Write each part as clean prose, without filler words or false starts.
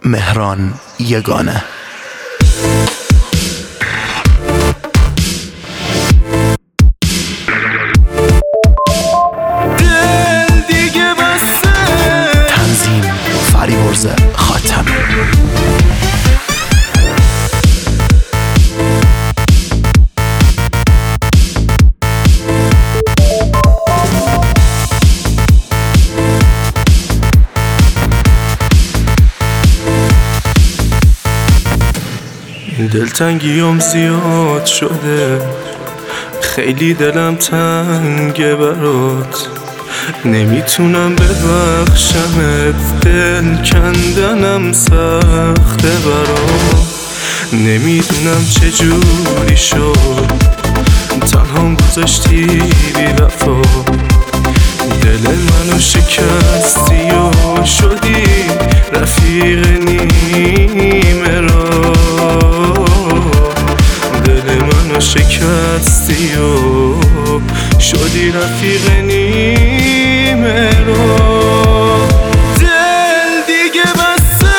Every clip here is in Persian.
مهران یگانه. تنظیم فریبرز خاتمی. دلتنگیم زیاد شده، خیلی دلم تنگه برات، نمیتونم ببخشمت، دل کندنم سخته برام، نمیدونم چجوری شد تنهام گذاشتی بی وفا، دل منو شکستی و شدی رفیق نیمه را، دل منو شکستی و شدی رفیق نیمه را. دل دیگه بسته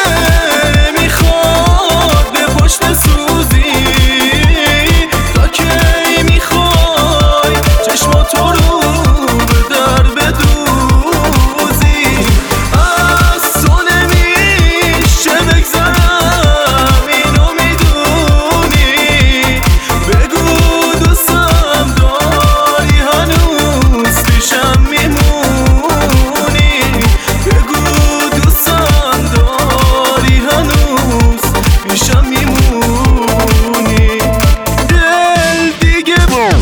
میخواد به پشت سوزی، تا کی میخوای چشماتو رو به در بدوزی، از تو نمیشه بگذرم اینو میدونی، بگو دوستم داری هنوز پیشم میمونی، بگو دوستم داری هنوز پیشم میمونی. دل دیگه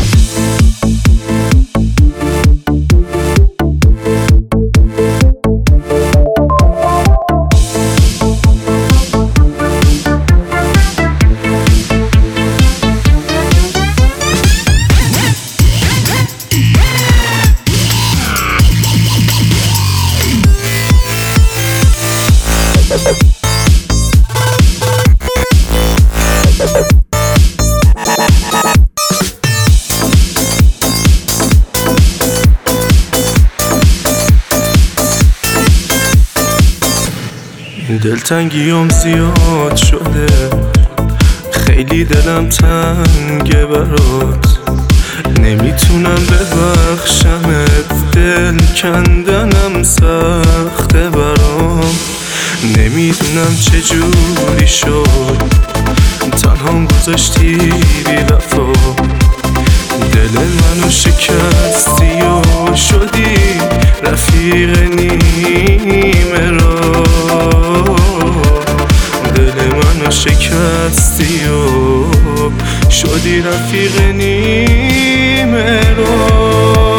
دلتنگیم زیاد شده، خیلی دلم تنگه برات، نمیتونم ببخشمت، دل کندنم سخته برام، نمیدونم چجوری شد تنهام گذاشتی بی وفا، دل منو شکستی و شدی رفیق نیمه را، دل منو شکستی و شدی رفیق نیمه را.